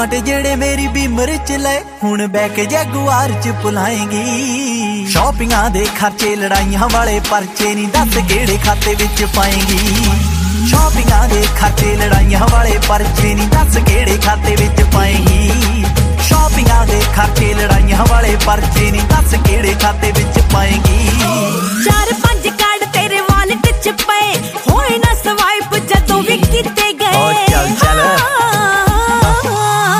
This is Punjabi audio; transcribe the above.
ਜਿਹੜੇ ਮੇਰੀ ਬੀਮਰ ਚ ਲੈ ਹੁਣ ਬੈਕ ਜੈਗੁਆਰ ਚ ਪੁਲਾਏਂਗੀ। ਸ਼ਾਪਿੰਗਾਂ ਦੇ ਖਰਚੇ ਲੜਾਈਆਂ ਵਾਲੇ ਪਰਚੇ ਨਹੀਂ ਦੱਸ ਕਿਹੜੇ ਖਾਤੇ ਵਿੱਚ ਪਾਏਂਗੀ। ਸ਼ਾਪਿੰਗਾਂ ਦੇ ਖਰਚੇ ਲੜਾਈਆਂ ਵਾਲੇ ਪਰਚੇ ਨਹੀਂ ਦੱਸ ਕਿਹੜੇ ਖਾਤੇ ਵਿੱਚ ਪਾਏਂਗੀ। ਸ਼ਾਪਿੰਗਾਂ ਦੇ ਖਰਚੇ ਲੜਾਈਆਂ ਵਾਲੇ ਪਰਚੇ ਨਹੀਂ ਦੱਸ ਕਿਹੜੇ ਖਾਤੇ ਵਿੱਚ ਪਾਏਂਗੀ।